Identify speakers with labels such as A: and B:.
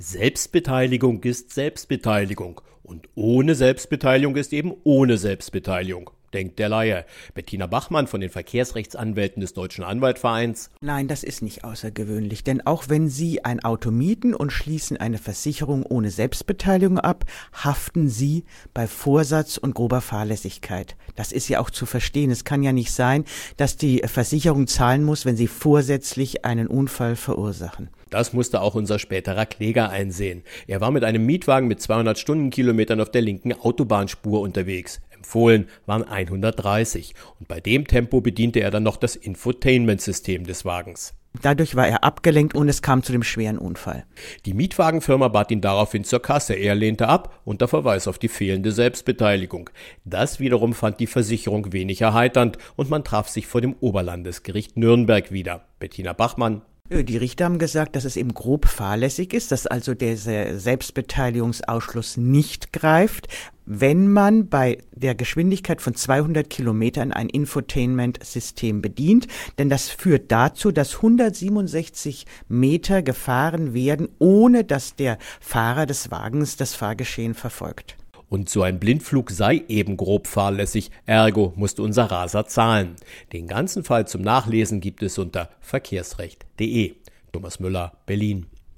A: Selbstbeteiligung ist Selbstbeteiligung und ohne Selbstbeteiligung ist eben ohne Selbstbeteiligung, denkt der Laie. Bettina Bachmann von den Verkehrsrechtsanwälten des Deutschen Anwaltvereins.
B: Nein, das ist nicht außergewöhnlich, denn auch wenn Sie ein Auto mieten und schließen eine Versicherung ohne Selbstbeteiligung ab, haften Sie bei Vorsatz und grober Fahrlässigkeit. Das ist ja auch zu verstehen. Es kann ja nicht sein, dass die Versicherung zahlen muss, wenn Sie vorsätzlich einen Unfall verursachen.
A: Das musste auch unser späterer Kläger einsehen. Er war mit einem Mietwagen mit 200 Stundenkilometern auf der linken Autobahnspur unterwegs. Empfohlen waren 130. Und bei dem Tempo bediente er dann noch das Infotainment-System des Wagens.
B: Dadurch war er abgelenkt und es kam zu dem schweren Unfall.
A: Die Mietwagenfirma bat ihn daraufhin zur Kasse. Er lehnte ab, unter Verweis auf die fehlende Selbstbeteiligung. Das wiederum fand die Versicherung wenig erheiternd und man traf sich vor dem Oberlandesgericht Nürnberg wieder. Bettina Bachmann.
B: Die Richter haben gesagt, dass es eben grob fahrlässig ist, dass also dieser Selbstbeteiligungsausschluss nicht greift, wenn man bei der Geschwindigkeit von 200 Kilometern ein Infotainment-System bedient. Denn das führt dazu, dass 167 Meter gefahren werden, ohne dass der Fahrer des Wagens das Fahrgeschehen verfolgt.
A: Und so ein Blindflug sei eben grob fahrlässig, ergo musste unser Raser zahlen. Den ganzen Fall zum Nachlesen gibt es unter verkehrsrecht.de. Thomas Müller, Berlin.